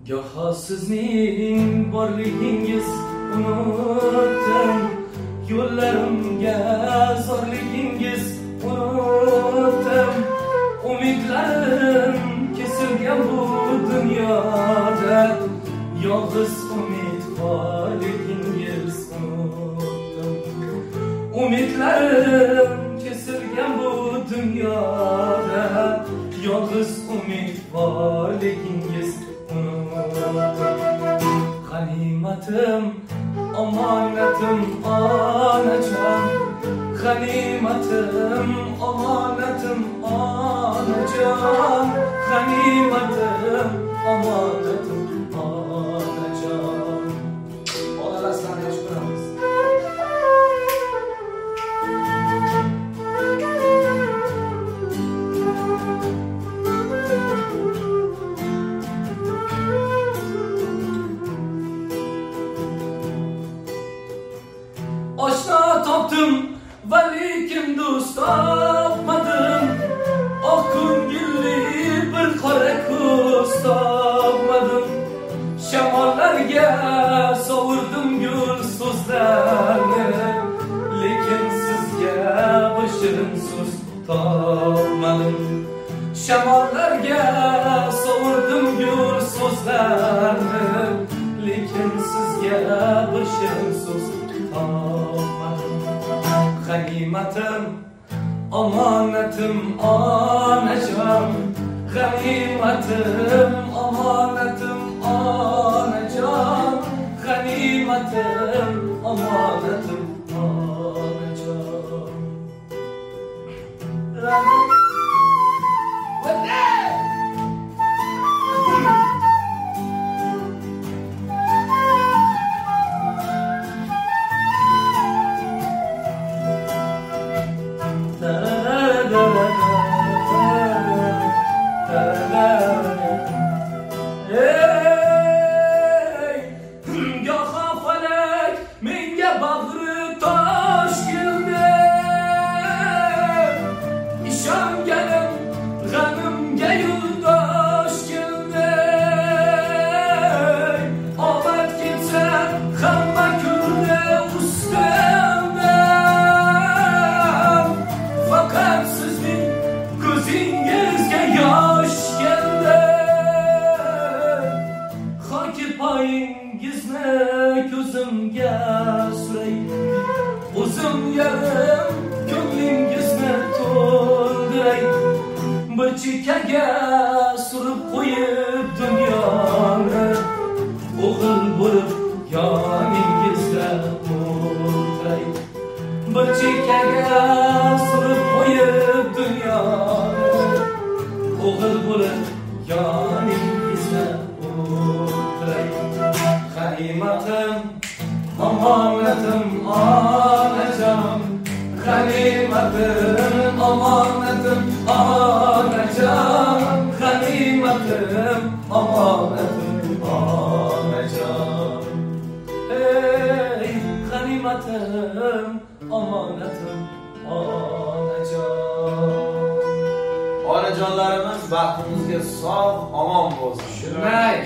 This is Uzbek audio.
Goho sizning borligingiz unutdim, yo'llarimga zorligingiz unutdim. Umidlarim kesilgan bu dunyoda, yolg'iz umid borligingiz unutdim. Umidlarim kesilgan bu dunyoda, yolg'iz umid borligingiz g'animatim, omonatim, onajon. G'animatim, omonatim, onajon. G'animatim, omonatim, onajon. Bolalardan yaxshi ko'ramiz. Oshna topdim, lekin do'st topmadim. Oq ko'ngilli bir qora ko'z topmadim. Shamollarga sovurdim gul so'zlarni, lekin sizga bir shirin so'z topmadim. Shamollarga sovurdim gul so'zlarni, lekin sizga bir shirin so'z topmadim. G'animatim, omonatim, onajon. G'animatim, omonatim, onajon. G'animatim, omonatim, onajon. Poyingizni ko'zimga suray, o'zim yarim ko'nglingizni to'ldiray. Bir chekkaga surib qo'yib dunyoni, o'g'il bo'lib yoningizda o'tiray. Bir chekkaga surib qo'yib dunyoni, o'g'il bo'lib yoningizda o'tiray. G'animatim, omonatim, onajon. G'animatim, omonatim, onajon. G'animatim, omonatim, onajon. Ey g'animatim, omonatim, onajon. Onajonlarimiz baxtimizga sog', omon bo'lsin. Shunday.